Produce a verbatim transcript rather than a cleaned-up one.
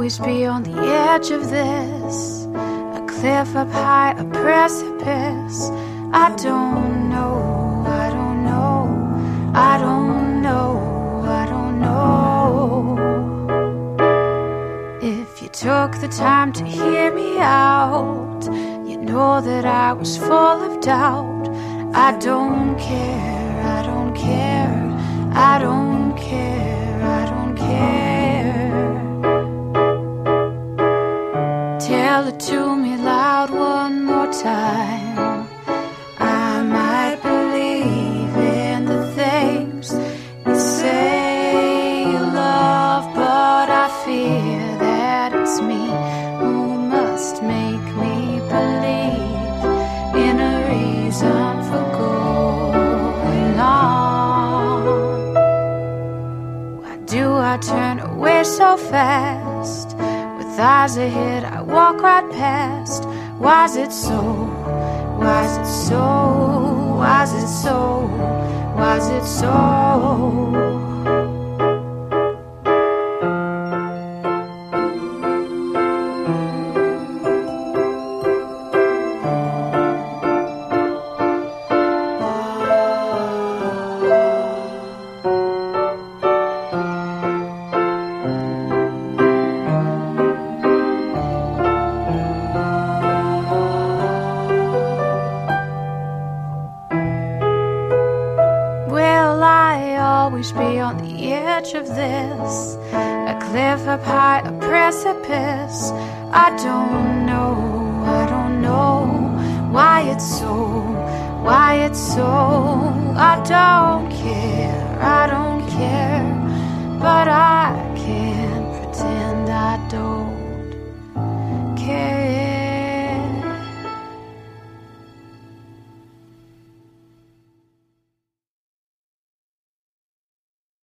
always be on the edge of this, a cliff up high, a precipice. I don't know, I don't know, I don't know, I don't know. If you took the time to hear me out, you know that I was full of doubt. I don't care, I don't care, I don't care, I don't care. Tell it to me loud one more time. I might believe in the things you say you love, but I fear that it's me who must make me believe in a reason for going on. Why do I turn away so fast? With eyes ahead I walk right past. Why's it so? Why's it so? Why's it so? Why's it so? Always be on the edge of this, a cliff up high, a precipice. I don't know, I don't know why it's so, why it's so. I don't care, I don't care.